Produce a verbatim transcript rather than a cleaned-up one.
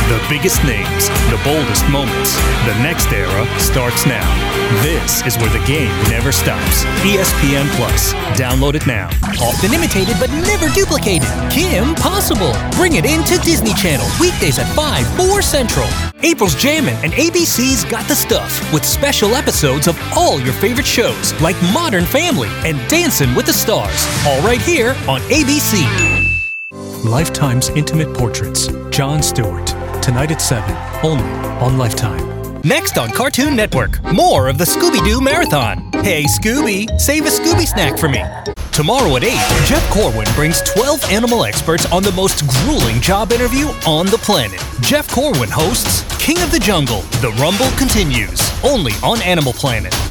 The biggest names, the boldest moments. The next era starts now. This is where the game never stops. E S P N Plus. Download it now. Often imitated but never duplicated. Kim Possible. Bring it in to Disney Channel. Weekdays at five, four Central. April's Jammin' and A B C's Got the Stuff with special episodes of all your favorite shows like Modern Family and Dancing with the Stars. All right here on A B C. Lifetime's Intimate Portraits. Jon Stewart. Tonight at seven. Only on Lifetime. Next on Cartoon Network, more of the Scooby-Doo Marathon. Hey Scooby, save a Scooby snack for me. Tomorrow at eight, Jeff Corwin brings twelve animal experts on the most grueling job interview on the planet. Jeff Corwin hosts King of the Jungle. The Rumble continues, only on Animal Planet.